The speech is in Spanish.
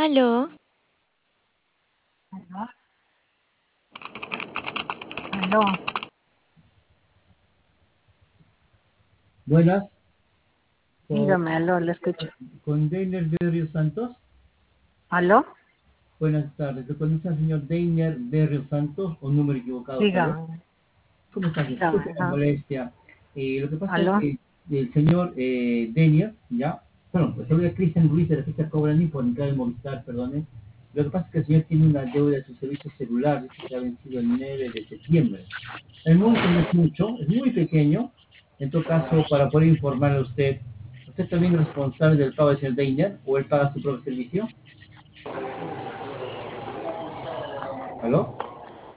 Aló, Aló, aló, Buenas, con, dígame, aló, le escucho. con Deiner Berrios Santos. Aló, Buenas tardes, ¿le conoce al señor Deiner Berrios Santos o número equivocado tal vez? dígame, ¿Cómo estás? dígame, Disculpe la ajá. molestia. Lo que pasa es Aló, que el señor Deiner, ya, bueno, pues se llama Cristian Ruiz de la ficha Cobrani por entrar en Movistar, perdone. Lo que pasa es que el señor tiene una deuda de su servicio celular, dice que ha vencido el 9 de septiembre. El monto no es mucho, es muy pequeño. En todo caso, para poder informarle a usted, ¿usted también es responsable del pago del señor Deiner o él paga su propio servicio? ¿Aló?